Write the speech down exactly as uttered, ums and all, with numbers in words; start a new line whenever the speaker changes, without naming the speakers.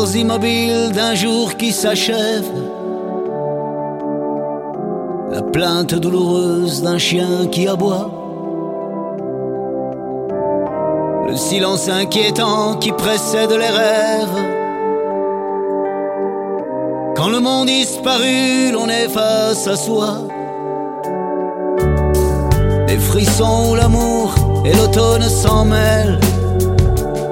peurs immobiles d'un jour qui s'achève, la plainte douloureuse d'un chien qui aboie, le silence inquiétant qui précède les rêves. Quand le monde disparu, l'on est face à soi. Les frissons où l'amour et l'automne s'en mêlent,